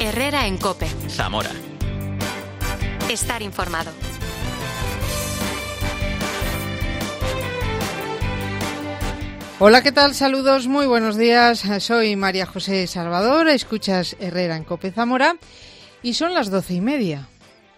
Herrera en COPE. Zamora. Estar informado. Hola, ¿qué tal? Saludos, muy buenos días. Soy María José Salvador, escuchas Herrera en COPE Zamora y son las 12:30.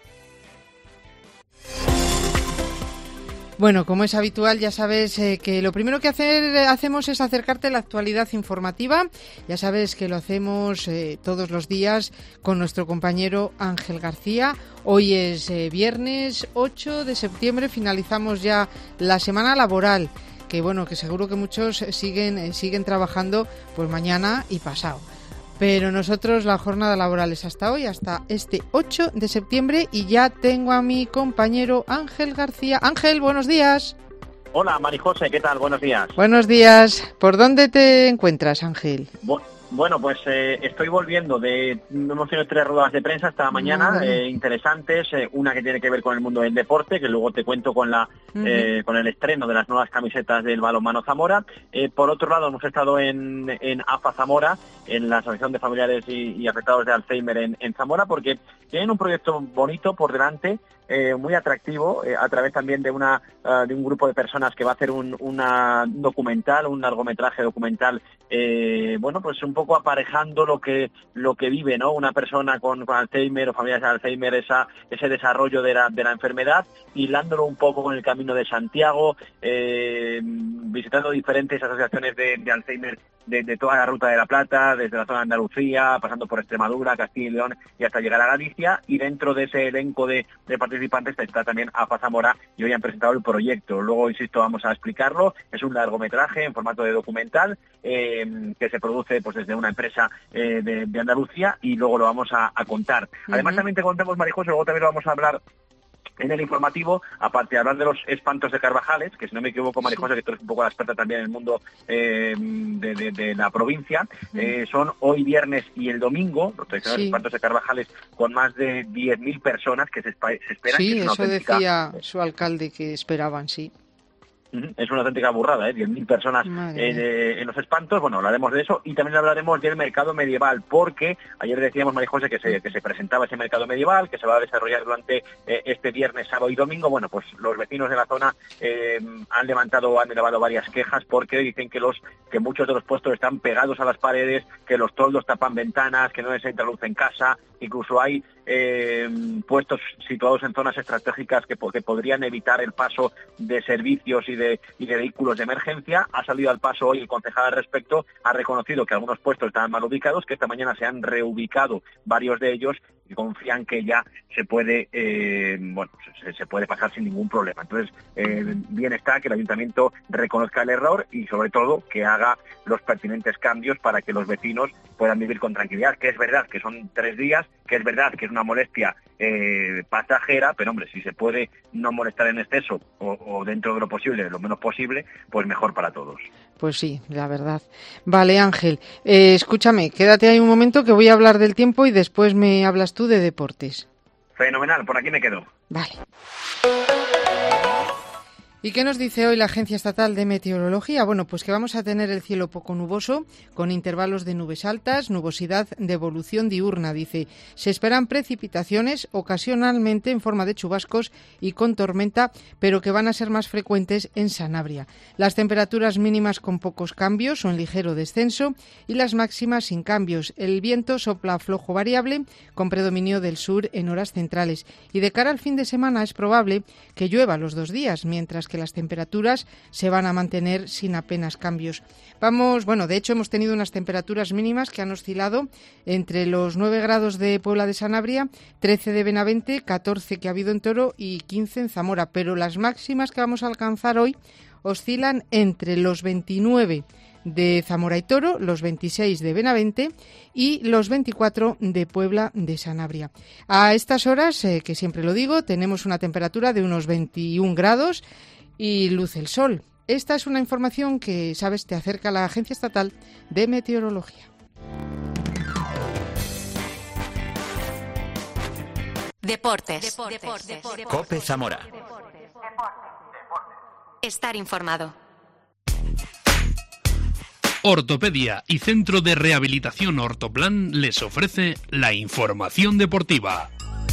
Bueno, como es habitual, ya sabes que lo primero que hacemos es acercarte a la actualidad informativa. Ya sabes que lo hacemos todos los días con nuestro compañero Ángel García. Hoy es viernes 8 de septiembre, finalizamos ya la semana laboral, que bueno, que seguro que muchos siguen trabajando pues mañana y pasado. Pero nosotros la jornada laboral es hasta hoy, hasta este 8 de septiembre, y ya tengo a mi compañero Ángel García. Ángel, buenos días. Hola, Marijose, ¿qué tal? Buenos días. Buenos días. ¿Por dónde te encuentras, Ángel? Bueno, pues estoy volviendo hemos tenido 3 ruedas de prensa esta mañana, interesantes, una que tiene que ver con el mundo del deporte, que luego te cuento con el estreno de las nuevas camisetas del Balonmano Zamora. Por otro lado, hemos estado en AFA Zamora, en la Asociación de Familiares y Afectados de Alzheimer en Zamora, porque tienen un proyecto bonito por delante, muy atractivo, a través también de un grupo de personas que va a hacer un documental, un largometraje documental, bueno, pues un poco aparejando lo que vive, ¿no? Una persona con Alzheimer o familias de Alzheimer, ese desarrollo de la enfermedad, hilándolo un poco con el Camino de Santiago, visitando diferentes asociaciones de Alzheimer de toda la Ruta de la Plata, desde la zona de Andalucía, pasando por Extremadura, Castilla y León y hasta llegar a Galicia, y dentro de ese elenco de participantes está también AFA Zamora, y hoy han presentado el proyecto. Luego, insisto, vamos a explicarlo. Es un largometraje en formato de documental que se produce pues desde una empresa de Andalucía, y luego lo vamos a contar. Además, también te contamos, Marijosa, luego también lo vamos a hablar en el informativo, aparte de hablar de los espantos de Carvajales, que si no me equivoco, Marijosa, que tú eres un poco la experta también en el mundo de la provincia, son hoy viernes y el domingo, los tradicionales espantos de Carvajales, con más de 10.000 personas que se esperan. Sí, que es una eso decía su alcalde que esperaban, sí. Es una auténtica burrada, 10.000 personas en los espantos. Bueno, hablaremos de eso, y también hablaremos del mercado medieval, porque ayer decíamos, Marijose, que se presentaba ese mercado medieval, que se va a desarrollar durante este viernes, sábado y domingo. Bueno, pues los vecinos de la zona han elevado varias quejas, porque dicen que muchos de los puestos están pegados a las paredes, que los toldos tapan ventanas, que no les entra luz en casa. Incluso hay puestos situados en zonas estratégicas que podrían evitar el paso de servicios y de vehículos de emergencia. Ha salido al paso hoy el concejal al respecto, ha reconocido que algunos puestos estaban mal ubicados, que esta mañana se han reubicado varios de ellos, y confían que ya se puede se puede pasar sin ningún problema. Entonces, bien está que el ayuntamiento reconozca el error y, sobre todo, que haga los pertinentes cambios para que los vecinos puedan vivir con tranquilidad, que es verdad que son 3 días, que es verdad que es una molestia pasajera, pero hombre, si se puede no molestar en exceso o dentro de lo posible, lo menos posible, pues mejor para todos. Pues sí, la verdad. Vale, Ángel, escúchame, quédate ahí un momento que voy a hablar del tiempo y después me hablas tú de deportes. Fenomenal, por aquí me quedo. Vale. ¿Y qué nos dice hoy la Agencia Estatal de Meteorología? Bueno, pues que vamos a tener el cielo poco nuboso, con intervalos de nubes altas, nubosidad de evolución diurna, dice. Se esperan precipitaciones, ocasionalmente en forma de chubascos y con tormenta, pero que van a ser más frecuentes en Sanabria. Las temperaturas mínimas con pocos cambios o en ligero descenso, y las máximas sin cambios. El viento sopla flojo variable, con predominio del sur en horas centrales. Y de cara al fin de semana es probable que llueva los 2 días, mientras que las temperaturas se van a mantener sin apenas cambios. De hecho hemos tenido unas temperaturas mínimas que han oscilado entre los 9 grados de Puebla de Sanabria, 13 de Benavente, 14 que ha habido en Toro y 15 en Zamora, pero las máximas que vamos a alcanzar hoy oscilan entre los 29 de Zamora y Toro, los 26 de Benavente y los 24 de Puebla de Sanabria. A estas horas, que siempre lo digo, tenemos una temperatura de unos 21 grados y luce el sol. Esta es una información que, sabes, te acerca la Agencia Estatal de Meteorología. Deportes. COPE Zamora. Estar informado. Ortopedia y Centro de Rehabilitación Ortoplan les ofrece la información deportiva.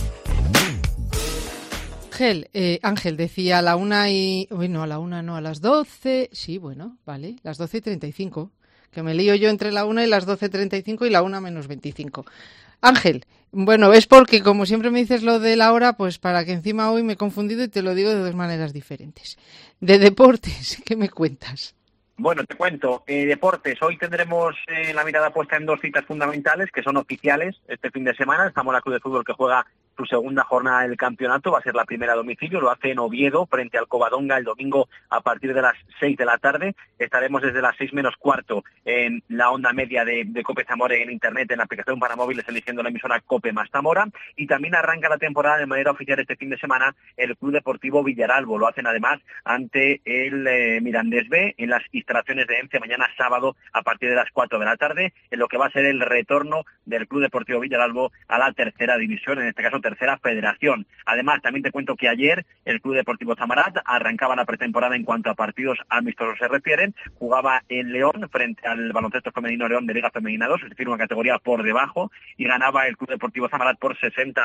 Ángel decía a la 1 y... Bueno, a la 1 no, a las 12... Sí, bueno, vale, las 12:35. Que me lío yo entre la 1 y las 12:35 y la 1 menos 25. Ángel, bueno, es porque como siempre me dices lo de la hora, pues para que encima hoy me he confundido y te lo digo de dos maneras diferentes. De deportes, ¿qué me cuentas? Bueno, te cuento, deportes. Hoy tendremos la mirada puesta en dos citas fundamentales que son oficiales este fin de semana. Estamos en la Club de Fútbol que juega su segunda jornada del campeonato, va a ser la primera a domicilio, lo hace en Oviedo frente al Covadonga el domingo a partir de las 6 de la tarde. Estaremos desde las 6 menos cuarto en la onda media de Cope Zamora en internet, en la aplicación para móviles, eligiendo la emisora Cope más Zamora. Y también arranca la temporada de manera oficial este fin de semana el Club Deportivo Villaralbo. Lo hacen además ante el Mirandés B en las instalaciones de ENCE mañana sábado a partir de las 4 de la tarde, en lo que va a ser el retorno del Club Deportivo Villaralbo a la tercera división, en este caso tercera federación. Además, también te cuento que ayer el Club Deportivo Zamarat arrancaba la pretemporada en cuanto a partidos amistosos se refieren. Jugaba en León frente al baloncesto femenino León de Liga Femenina 2, es decir, una categoría por debajo, y ganaba el Club Deportivo Zamarat por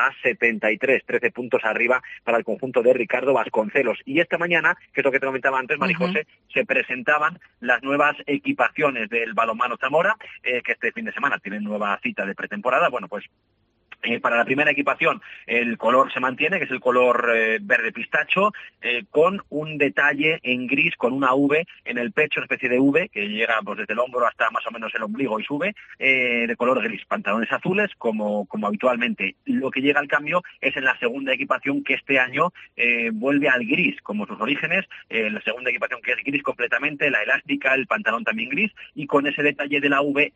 60-73, 13 puntos arriba para el conjunto de Ricardo Vasconcelos. Y esta mañana, que es lo que te comentaba antes, Marijose, se presentaban las nuevas equipaciones del balonmano Zamora, que este fin de semana tienen nueva cita de pretemporada. Bueno, pues para la primera equipación el color se mantiene, que es el color verde pistacho, con un detalle en gris, con una V en el pecho, una especie de V que llega pues desde el hombro hasta más o menos el ombligo y sube, de color gris, pantalones azules como habitualmente. Lo que llega al cambio es en la segunda equipación, que este año vuelve al gris, como sus orígenes, la segunda equipación que es gris completamente, la elástica, el pantalón también gris, y con ese detalle de la V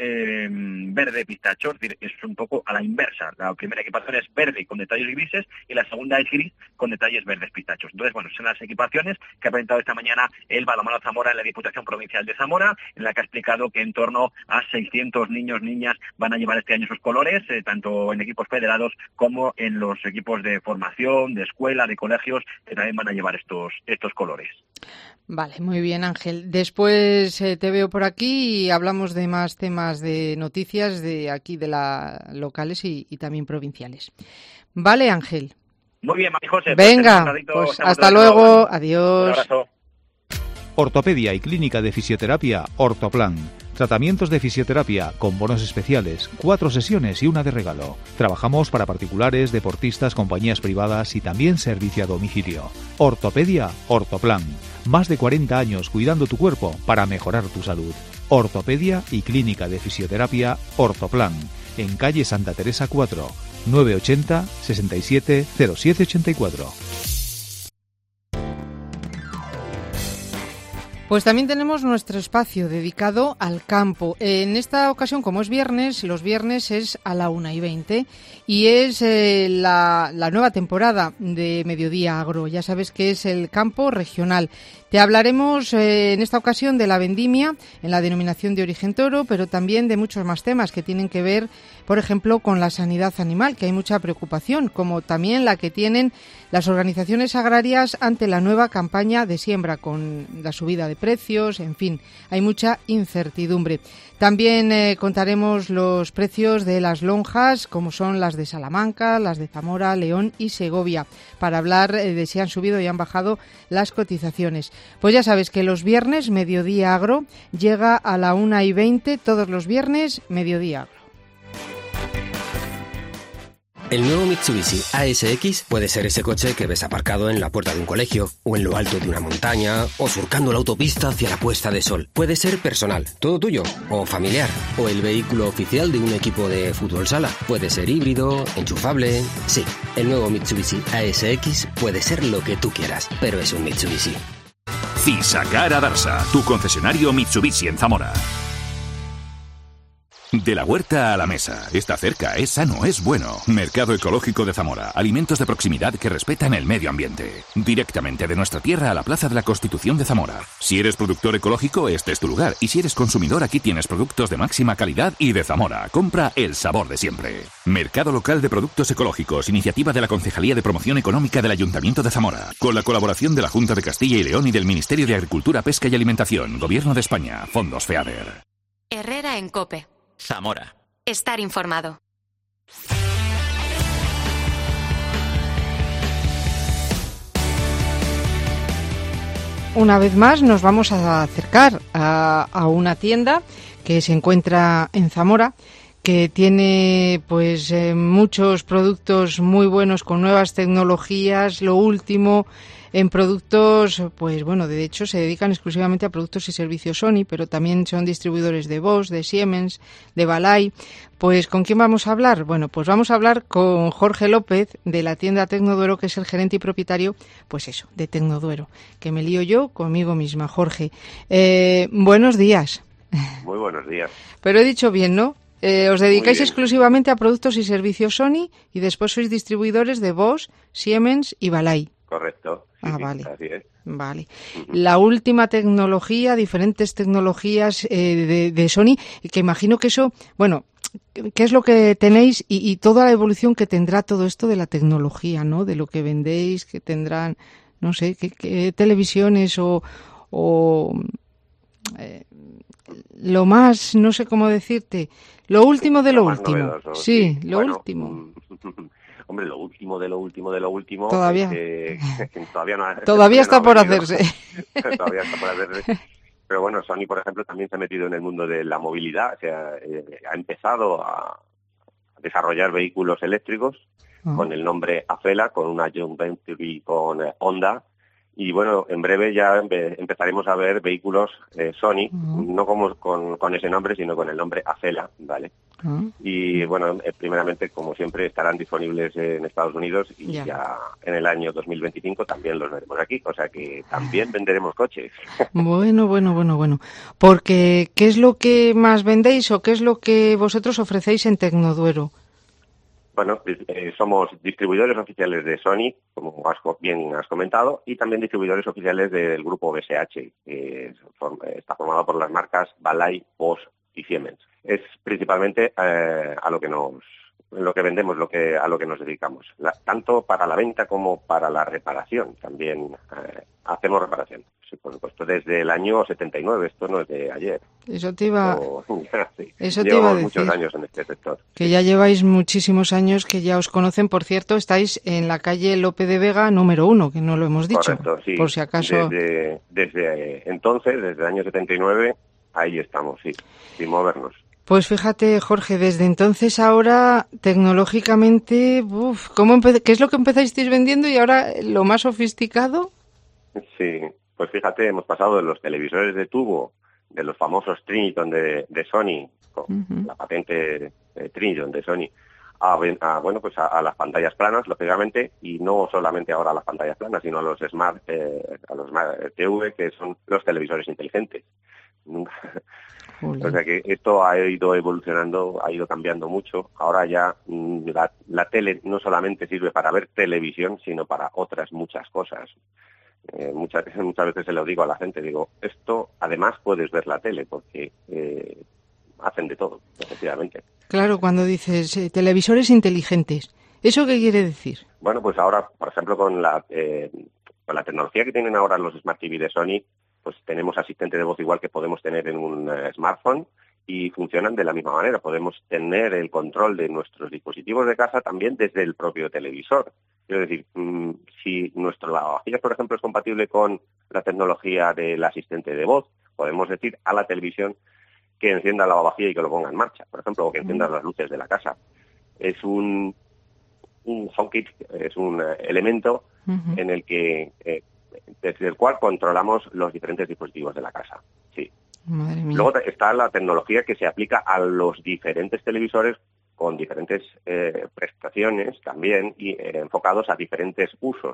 en verde pistacho, es decir, es un poco a la inversa. La primera equipación es verde con detalles grises y la segunda es gris con detalles verdes pistachos. Entonces, bueno, son las equipaciones que ha presentado esta mañana el balonmano Zamora en la Diputación Provincial de Zamora, en la que ha explicado que en torno a 600 niños, niñas van a llevar este año sus colores, tanto en equipos federados como en los equipos de formación, de escuela, de colegios, que también van a llevar estos colores. Vale, muy bien, Ángel. Después te veo por aquí y hablamos de más temas de noticias de aquí, de las locales y también provinciales. Vale, Ángel. Muy bien, Marijose. Venga, pues hasta luego. Adiós. Un abrazo. Ortopedia y Clínica de Fisioterapia Ortoplan. Tratamientos de fisioterapia con bonos especiales, 4 sesiones y una de regalo. Trabajamos para particulares, deportistas, compañías privadas y también servicio a domicilio. Ortopedia Ortoplan. Más de 40 años cuidando tu cuerpo para mejorar tu salud. Ortopedia y Clínica de Fisioterapia Ortoplan. En calle Santa Teresa 4, 980 67 0784. Pues también tenemos nuestro espacio dedicado al campo. En esta ocasión, como es viernes, los viernes es a la 1:20 y es la nueva temporada de Mediodía Agro. Ya sabes que es el campo regional. Te hablaremos en esta ocasión de la vendimia en la denominación de origen toro, pero también de muchos más temas que tienen que ver, por ejemplo, con la sanidad animal, que hay mucha preocupación, como también la que tienen las organizaciones agrarias ante la nueva campaña de siembra, con la subida de precios, en fin, hay mucha incertidumbre. También contaremos los precios de las lonjas, como son las de Salamanca, las de Zamora, León y Segovia, para hablar de si han subido y han bajado las cotizaciones. Pues ya sabes que los viernes Mediodía Agro llega a la 1:20, todos los viernes Mediodía Agro. El nuevo Mitsubishi ASX puede ser ese coche que ves aparcado en la puerta de un colegio, o en lo alto de una montaña, o surcando la autopista hacia la puesta de sol. Puede ser personal, todo tuyo, o familiar, o el vehículo oficial de un equipo de fútbol sala. Puede ser híbrido, enchufable. Sí, el nuevo Mitsubishi ASX puede ser lo que tú quieras, pero es un Mitsubishi. Cisagara Darsa, tu concesionario Mitsubishi en Zamora. De la huerta a la mesa. Está cerca, es sano, es bueno. Mercado Ecológico de Zamora. Alimentos de proximidad que respetan el medio ambiente. Directamente de nuestra tierra a la Plaza de la Constitución de Zamora. Si eres productor ecológico, este es tu lugar. Y si eres consumidor, aquí tienes productos de máxima calidad y de Zamora. Compra el sabor de siempre. Mercado Local de Productos Ecológicos. Iniciativa de la Concejalía de Promoción Económica del Ayuntamiento de Zamora. Con la colaboración de la Junta de Castilla y León y del Ministerio de Agricultura, Pesca y Alimentación. Gobierno de España. Fondos FEADER. Herrera en COPE. Zamora. Estar informado. Una vez más nos vamos a acercar a una tienda que se encuentra en Zamora, que tiene pues muchos productos muy buenos con nuevas tecnologías, lo último en productos, pues bueno, de hecho se dedican exclusivamente a productos y servicios Sony, pero también son distribuidores de Bosch, de Siemens, de Balay. Pues ¿con quién vamos a hablar? Bueno, pues vamos a hablar con Jorge López de la tienda Tecnoduero, que es el gerente y propietario, pues eso, de Tecnoduero, que me lío yo conmigo misma. Jorge, buenos días. Muy buenos días. Pero he dicho bien, ¿no? Os dedicáis exclusivamente a productos y servicios Sony y después sois distribuidores de Bosch, Siemens y Balay. Correcto. Sí, vale. Así es. Vale. La última tecnología, diferentes tecnologías de Sony, que imagino que eso, bueno, ¿qué es lo que tenéis y toda la evolución que tendrá todo esto de la tecnología, ¿no? De lo que vendéis, que tendrán, no sé, qué televisiones o lo más, no sé cómo decirte, lo último de lo último. Novedoso, sí, lo bueno, último. Hombre, lo último de lo último. Todavía. Que todavía no todavía está por hacerse. Todavía está por hacerse. Pero bueno, Sony, por ejemplo, también se ha metido en el mundo de la movilidad. O sea, ha empezado a desarrollar vehículos eléctricos con el nombre Afela, con una joint venture con Honda. Y bueno, en breve ya empezaremos a ver vehículos Sony, no como con ese nombre, sino con el nombre Afela, ¿vale? Y bueno, primeramente, como siempre, estarán disponibles en Estados Unidos y ya en el año 2025 también los veremos aquí, o sea que también venderemos coches. Bueno. Porque, ¿qué es lo que más vendéis o qué es lo que vosotros ofrecéis en Tecnoduero? Bueno, somos distribuidores oficiales de Sony, como bien has comentado, y también distribuidores oficiales del grupo BSH, que está formado por las marcas Balay, Bosch y Siemens. Es principalmente a lo que vendemos, a lo que nos dedicamos. Tanto para la venta como para la reparación. También hacemos reparación. Sí, por supuesto, desde el año 79, esto no es de ayer. Eso te iba a decir. Llevamos muchos años en este sector. Que ya lleváis muchísimos años, que ya os conocen. Por cierto, estáis en la calle Lope de Vega número 1, que no lo hemos dicho. Correcto, sí. Por si acaso. Desde entonces, desde el año 79, ahí estamos, sí, sin movernos. Pues fíjate, Jorge, desde entonces ahora, tecnológicamente, ¿qué es lo que empezasteis vendiendo y ahora lo más sofisticado? Sí, pues fíjate, hemos pasado de los televisores de tubo, de los famosos Triniton de Sony, con la patente Triniton de Sony, a las pantallas planas, lógicamente, y no solamente ahora a las pantallas planas, sino a los Smart TV, que son los televisores inteligentes. O sea que esto ha ido evolucionando, ha ido cambiando mucho. Ahora ya la tele no solamente sirve para ver televisión, sino para otras muchas cosas. Muchas veces se lo digo a la gente, digo, esto además puedes ver la tele, porque hacen de todo, efectivamente. Claro, cuando dices televisores inteligentes, ¿eso qué quiere decir? Bueno, pues ahora, por ejemplo, con la tecnología que tienen ahora los Smart TV de Sony, pues tenemos asistente de voz igual que podemos tener en un smartphone y funcionan de la misma manera. Podemos tener el control de nuestros dispositivos de casa también desde el propio televisor. Quiero decir, si nuestro lavavajillas, por ejemplo, es compatible con la tecnología del asistente de voz, podemos decir a la televisión que encienda el lavavajillas y que lo ponga en marcha, por ejemplo, o que encienda las luces de la casa. Es un HomeKit, es un elemento en el que desde el cual controlamos los diferentes dispositivos de la casa. Sí. Madre mía. Luego está la tecnología que se aplica a los diferentes televisores con diferentes prestaciones también y enfocados a diferentes usos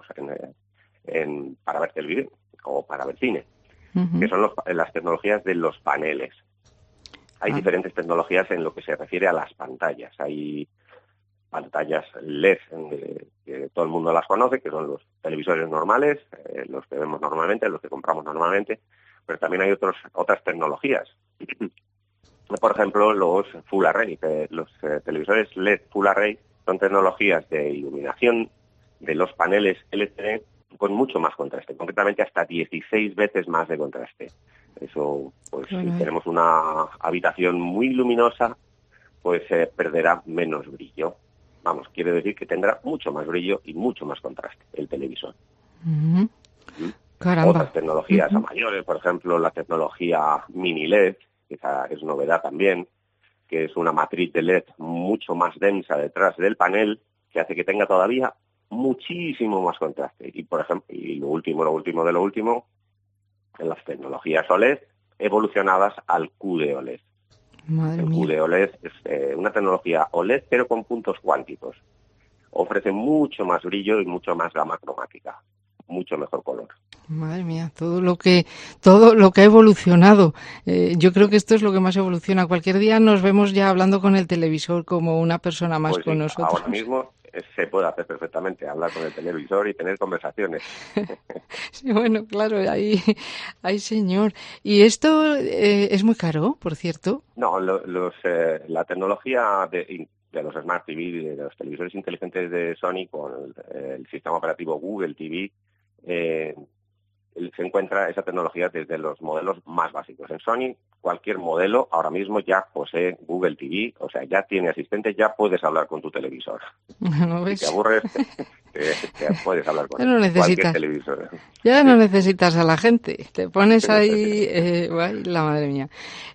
para ver televisión o para ver cine, que son las tecnologías de los paneles. Hay diferentes tecnologías en lo que se refiere a las pantallas. Hay pantallas LED, que todo el mundo las conoce, que son los televisores normales, los que vemos normalmente, los que compramos normalmente, pero también hay otras tecnologías. Por ejemplo, los Full Array, los televisores LED Full Array son tecnologías de iluminación de los paneles LCD con mucho más contraste, concretamente hasta 16 veces más de contraste. Eso, pues si tenemos una habitación muy luminosa, pues perderá menos brillo. Vamos, quiere decir que tendrá mucho más brillo y mucho más contraste el televisor. Caramba. Otras tecnologías a mayores, por ejemplo, la tecnología mini LED, que esa es novedad también, que es una matriz de LED mucho más densa detrás del panel, que hace que tenga todavía muchísimo más contraste. Y por ejemplo, y lo último de lo último, en las tecnologías OLED evolucionadas al QD-OLED. Madre el mía. QD-OLED es una tecnología OLED pero con puntos cuánticos. Ofrece mucho más brillo y mucho más gama cromática, mucho mejor color. Madre mía, todo lo que ha evolucionado. Yo creo que esto es lo que más evoluciona. Cualquier día nos vemos ya hablando con el televisor como una persona más Pues con sí, nosotros. ahora mismo se puede hacer perfectamente, hablar con el televisor y tener conversaciones. Sí, bueno, claro, ahí señor. ¿Y esto es muy caro, por cierto? No, la tecnología de los Smart TV, de los televisores inteligentes de Sony con el sistema operativo Google TV, se encuentra esa tecnología desde los modelos más básicos. En Sony, cualquier modelo ahora mismo ya posee Google TV, o sea, ya tiene asistente, ya puedes hablar con tu televisor. ¿No ves? Si te aburres, te puedes hablar con cualquier televisor. Ya no necesitas a la gente, te pones ahí, la madre mía.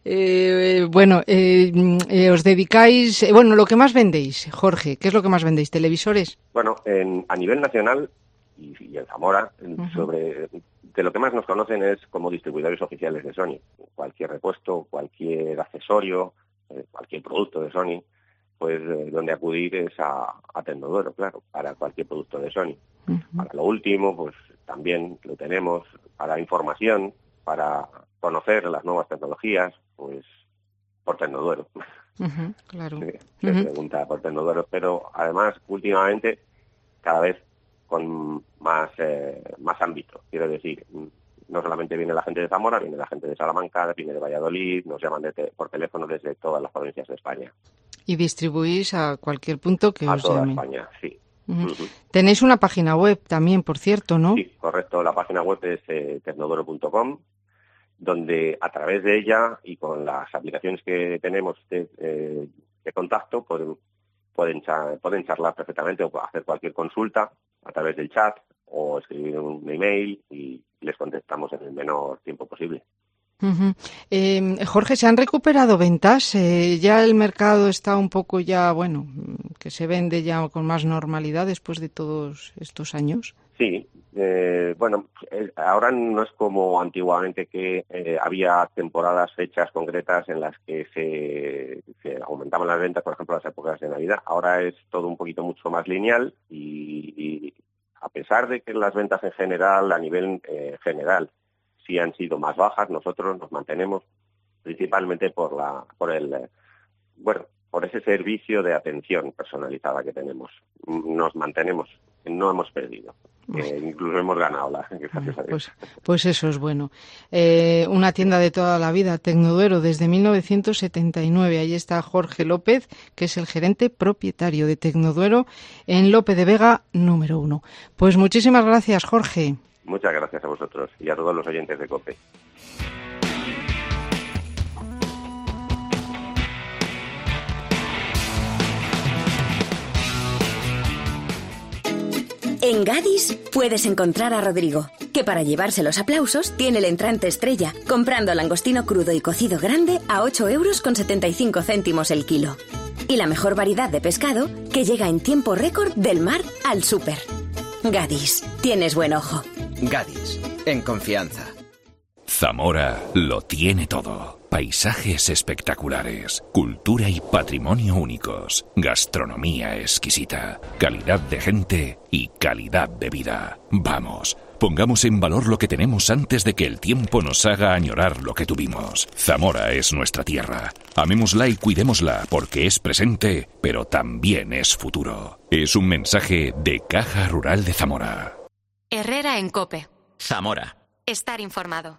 Os dedicáis, lo que más vendéis, Jorge, ¿qué es lo que más vendéis? ¿Televisores? Bueno, a nivel nacional y en Zamora, de lo que más nos conocen es como distribuidores oficiales de Sony. Cualquier repuesto, cualquier accesorio, cualquier producto de Sony, pues donde acudir es a Tecnoduero, claro, para cualquier producto de Sony. Para lo último, pues también lo tenemos para información, para conocer las nuevas tecnologías, pues por Tecnoduero. Claro. Se pregunta por Tecnoduero, pero además últimamente cada vez con más ámbito. Quiero decir, no solamente viene la gente de Zamora, viene la gente de Salamanca, viene de Valladolid, nos llaman por teléfono desde todas las provincias de España. ¿Y distribuís a cualquier punto que os llamen? A toda España, sí. Tenéis una página web también, por cierto, ¿no? Sí, correcto. La página web es tecnoduero.com, donde a través de ella y con las aplicaciones que tenemos de contacto pueden charlar perfectamente o hacer cualquier consulta a través del chat o escribir un email y les contestamos en el menor tiempo posible. Jorge, ¿se han recuperado ventas? ¿Ya el mercado está un poco que se vende ya con más normalidad después de todos estos años? Sí, ahora no es como antiguamente que había temporadas, fechas concretas en las que se aumentaban las ventas, por ejemplo, las épocas de Navidad. Ahora es todo un poquito mucho más lineal y a pesar de que las ventas en general, a nivel general, sí han sido más bajas, nosotros nos mantenemos principalmente por ese servicio de atención personalizada que tenemos. Nos mantenemos, no hemos perdido. Incluso hemos ganado, gracias a Dios. Pues eso es bueno. Una tienda de toda la vida, Tecnoduero, desde 1979. Ahí está Jorge López, que es el gerente propietario de Tecnoduero en Lope de Vega, número 1. Pues muchísimas gracias, Jorge. Muchas gracias a vosotros y a todos los oyentes de COPE. En Gadis puedes encontrar a Rodrigo, que para llevarse los aplausos tiene el entrante estrella, comprando langostino crudo y cocido grande a 8,75 € el kilo. Y la mejor variedad de pescado que llega en tiempo récord del mar al súper. Gadis, tienes buen ojo. Gadis, en confianza. Zamora lo tiene todo. Paisajes espectaculares, cultura y patrimonio únicos, gastronomía exquisita, calidad de gente y calidad de vida. Vamos, Pongamos en valor lo que tenemos antes de que el tiempo nos haga añorar lo que tuvimos. Zamora es nuestra tierra. Amémosla y cuidémosla porque es presente, pero también es futuro. Es un mensaje de Caja Rural de Zamora. Herrera en COPE. Zamora. Estar informado.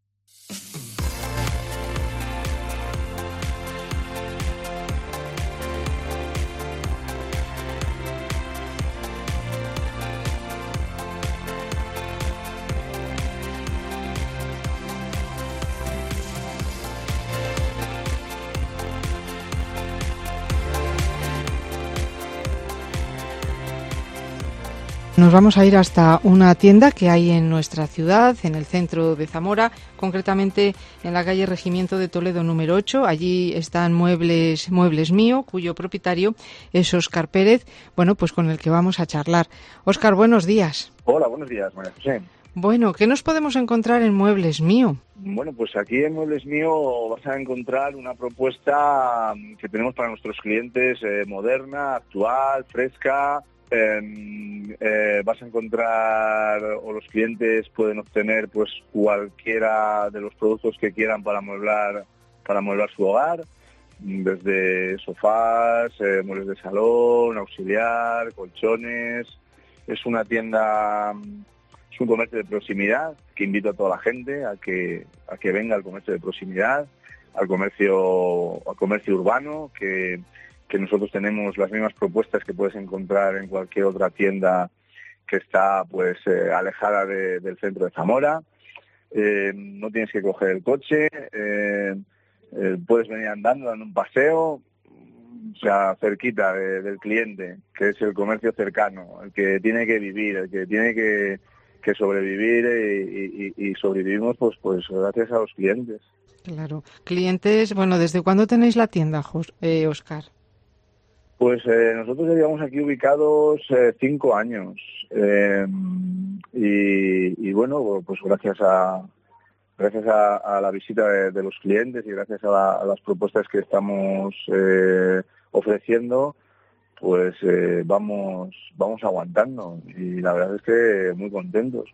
Nos vamos a ir hasta una tienda que hay en nuestra ciudad, en el centro de Zamora, concretamente en la calle Regimiento de Toledo número 8. Allí están Muebles Mío, cuyo propietario es Óscar Pérez, bueno, pues con el que vamos a charlar. Óscar, buenos días. Hola, buenos días, María José. Bueno, ¿qué nos podemos encontrar en Muebles Mío? Bueno, pues aquí en Muebles Mío vas a encontrar una propuesta que tenemos para nuestros clientes moderna, actual, fresca. Vas a encontrar, o los clientes pueden obtener, pues cualquiera de los productos que quieran para amueblar su hogar, desde sofás, muebles de salón, auxiliar, colchones. Es una tienda, es un comercio de proximidad que invito a toda la gente a que venga al comercio de proximidad, al comercio urbano, que nosotros tenemos las mismas propuestas que puedes encontrar en cualquier otra tienda que está pues alejada del centro de Zamora. No tienes que coger el coche, puedes venir andando, dando un paseo, o sea, cerquita del cliente, que es el comercio cercano, el que tiene que vivir, el que tiene que sobrevivir y sobrevivimos pues gracias a los clientes. Claro. Clientes, bueno, ¿desde cuándo tenéis la tienda, Óscar? Pues nosotros ya llevamos aquí ubicados 5 años y bueno, pues gracias a la visita de los clientes y gracias a las propuestas que estamos ofreciendo, pues vamos aguantando y la verdad es que muy contentos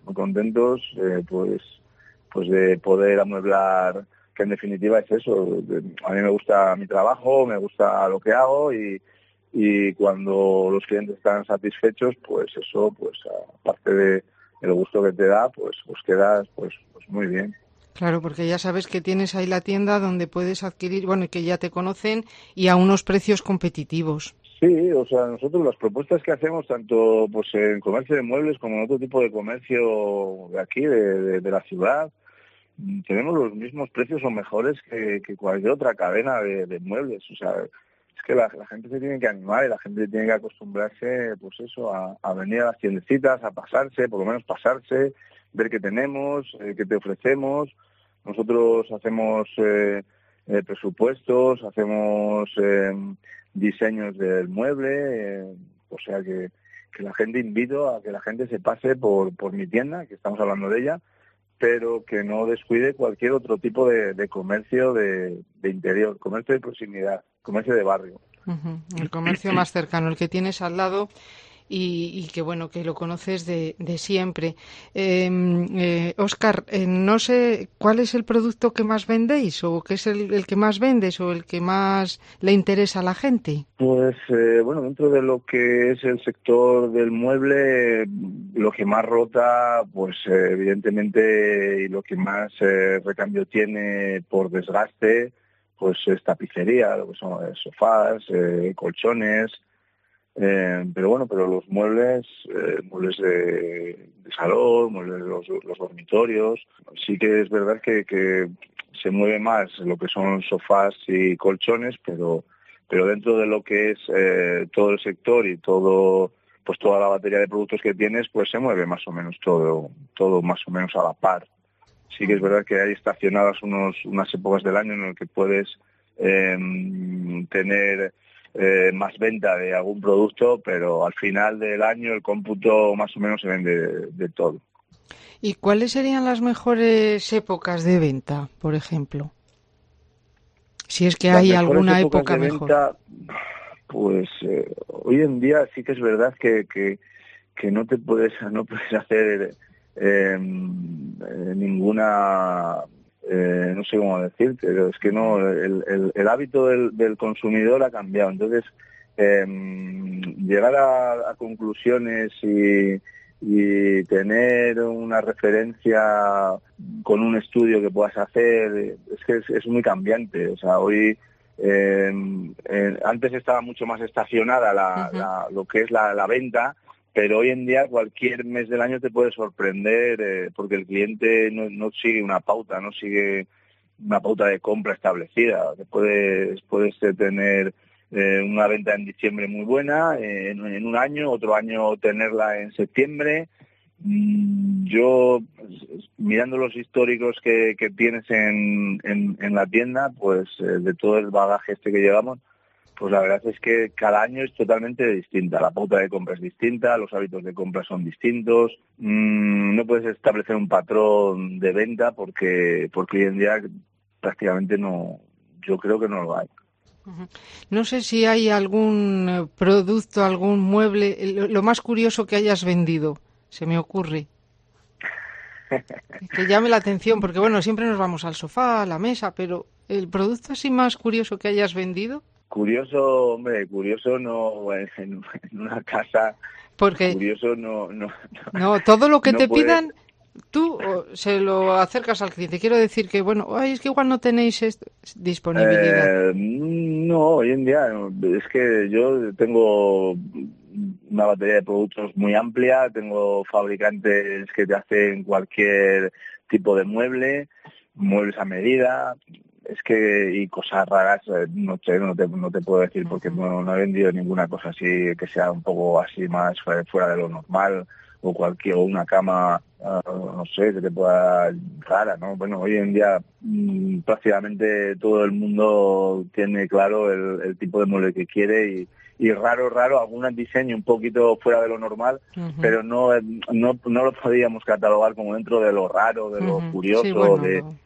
pues de poder amueblar, que en definitiva es eso. A mí me gusta mi trabajo, me gusta lo que hago y cuando los clientes están satisfechos, pues eso, pues aparte del gusto que te da, pues quedas pues muy bien. Claro, porque ya sabes que tienes ahí la tienda donde puedes adquirir, bueno, y que ya te conocen y a unos precios competitivos. Sí, o sea, nosotros las propuestas que hacemos, tanto pues en comercio de muebles como en otro tipo de comercio de aquí, de la ciudad, tenemos los mismos precios o mejores que cualquier otra cadena de muebles. O sea, es que la gente se tiene que animar y la gente tiene que acostumbrarse, pues eso, a venir a las tiendecitas, a pasarse, por lo menos pasarse, ver qué tenemos, qué te ofrecemos. Nosotros hacemos presupuestos, hacemos diseños del mueble, o sea que la gente, invito a que la gente se pase por mi tienda, que estamos hablando de ella, pero que no descuide cualquier otro tipo de comercio de interior, comercio de proximidad, comercio de barrio. Uh-huh. El comercio más cercano, el que tienes al lado y que bueno, que lo conoces de siempre. Óscar, no sé cuál es el producto que más vendéis o qué es el que más vendes o el que más le interesa a la gente. Pues bueno, dentro de lo que es el sector del mueble, lo que más rota, pues evidentemente, y lo que más recambio tiene por desgaste, pues es tapicería, lo que son sofás, colchones. Pero los muebles de salón, muebles de los dormitorios, sí que es verdad que se mueve más lo que son sofás y colchones, pero dentro de lo que es todo el sector y toda la batería de productos que tienes, pues se mueve más o menos todo más o menos a la par. Sí que es verdad que hay estacionadas unas épocas del año en las que puedes tener más venta de algún producto, pero al final del año el cómputo más o menos se vende de todo. ¿Y cuáles serían las mejores épocas de venta, por ejemplo? Si es que hay alguna época mejor. Venta, pues hoy en día sí que es verdad que no puedes hacer ninguna, no sé cómo decir, pero es que no, el hábito del consumidor ha cambiado. Entonces, llegar a conclusiones y tener una referencia con un estudio que puedas hacer, es que es muy cambiante. O sea, hoy antes estaba mucho más estacionada lo que es la venta, pero hoy en día cualquier mes del año te puede sorprender porque el cliente no sigue una pauta, no sigue una pauta de compra establecida. Puedes tener una venta en diciembre muy buena, en un año, otro año tenerla en septiembre. Yo, mirando los históricos que tienes en la tienda, pues de todo el bagaje que llevamos, pues la verdad es que cada año es totalmente distinta. La pauta de compra es distinta, los hábitos de compra son distintos. No puedes establecer un patrón de venta porque hoy en día prácticamente yo creo que no lo hay. No sé si hay algún producto, algún mueble, lo más curioso que hayas vendido, se me ocurre. Que llame la atención, porque bueno, siempre nos vamos al sofá, a la mesa, pero ¿el producto así más curioso que hayas vendido? Curioso, hombre, curioso no, en una casa, porque curioso no, todo lo que no te puede... pidan, tú se lo acercas al cliente. Quiero decir que, bueno, es que igual no tenéis disponibilidad. No, hoy en día es que yo tengo una batería de productos muy amplia, tengo fabricantes que te hacen cualquier tipo de muebles a medida, y cosas raras, no te puedo decir porque no he vendido ninguna cosa así que sea un poco así más fuera de lo normal, o una cama, no sé, que te pueda rara, ¿no? Bueno, hoy en día prácticamente todo el mundo tiene claro el tipo de mueble que quiere y raro, algún diseño un poquito fuera de lo normal, pero no lo podíamos catalogar como dentro de lo raro, de lo curioso, sí, bueno,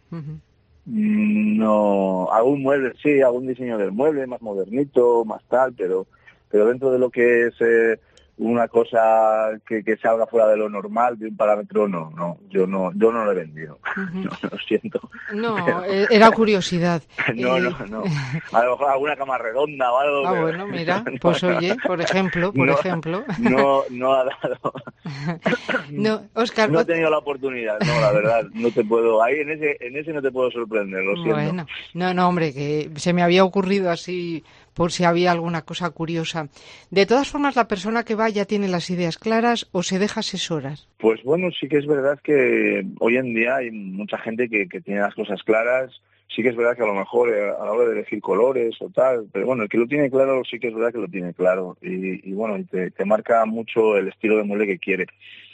no, algún mueble, sí, algún diseño del mueble más modernito, más tal, pero dentro de lo que es una cosa que salga fuera de lo normal, de un parámetro, yo no lo he vendido. No, lo siento. No, pero... era curiosidad. No. A lo mejor alguna cama redonda o algo. Pero... bueno, mira, pues oye, por ejemplo. No ha dado. No, Óscar, no he tenido la oportunidad, no, la verdad, no te puedo, ahí en ese no te puedo sorprender, lo siento. Bueno, no, hombre, que se me había ocurrido así por si había alguna cosa curiosa. De todas formas, la persona que va ya tiene las ideas claras o se deja asesorar. Pues bueno, sí que es verdad que hoy en día hay mucha gente que tiene las cosas claras. Sí que es verdad que a lo mejor a la hora de elegir colores o tal, pero bueno, el que lo tiene claro sí que es verdad que lo tiene claro y bueno, te marca mucho el estilo de mueble que quiere.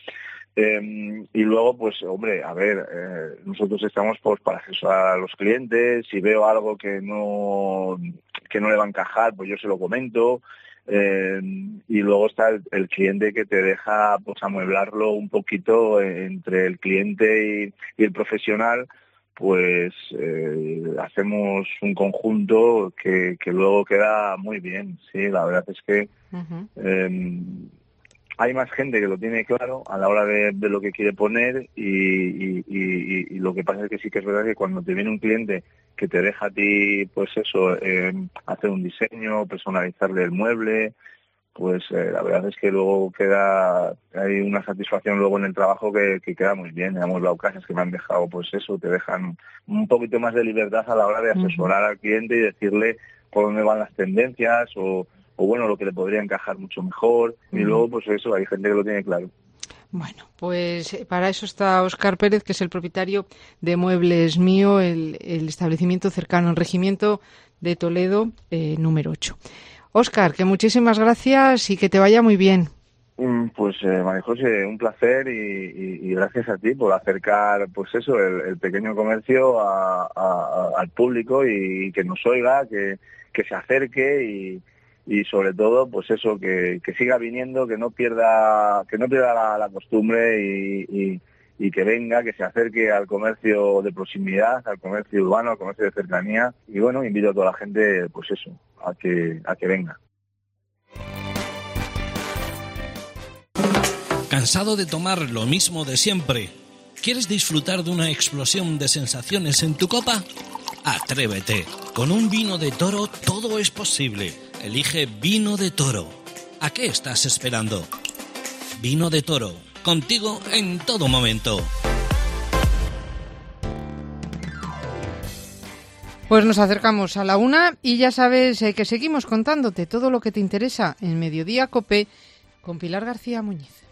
Y luego, pues hombre, a ver, nosotros estamos pues para asesorar a los clientes. Si veo algo que no le va a encajar, pues yo se lo comento. Y luego está el cliente que te deja pues amueblarlo un poquito entre el cliente y el profesional. Pues hacemos un conjunto que luego queda muy bien. Sí, la verdad es que hay más gente que lo tiene claro a la hora de lo que quiere poner y lo que pasa es que sí que es verdad que cuando te viene un cliente que te deja a ti, pues eso, hacer un diseño, personalizarle el mueble, pues la verdad es que luego hay una satisfacción luego en el trabajo que queda muy bien. Hemos dado casas que me han dejado, pues eso, te dejan un poquito más de libertad a la hora de asesorar al cliente y decirle por dónde van las tendencias o bueno, lo que le podría encajar mucho mejor. Y luego, pues eso, hay gente que lo tiene claro. Bueno, pues para eso está Óscar Pérez, que es el propietario de Muebles Mío, el establecimiento cercano al Regimiento de Toledo, número 8. Óscar, que muchísimas gracias y que te vaya muy bien. Pues María José, un placer y gracias a ti por acercar pues eso, el pequeño comercio al público y que nos oiga, que se acerque y sobre todo pues eso, que siga viniendo, que no pierda la costumbre y que venga, que se acerque al comercio de proximidad, al comercio urbano, al comercio de cercanía. Y bueno, invito a toda la gente pues eso, a que venga. ¿Cansado de tomar lo mismo de siempre? ¿Quieres disfrutar de una explosión de sensaciones en tu copa? Atrévete. Con un vino de Toro todo es posible. Elige Vino de Toro. ¿A qué estás esperando? Vino de Toro, contigo en todo momento. Pues nos acercamos a la 1 y ya sabes que seguimos contándote todo lo que te interesa en Mediodía COPE con Pilar García Muñiz.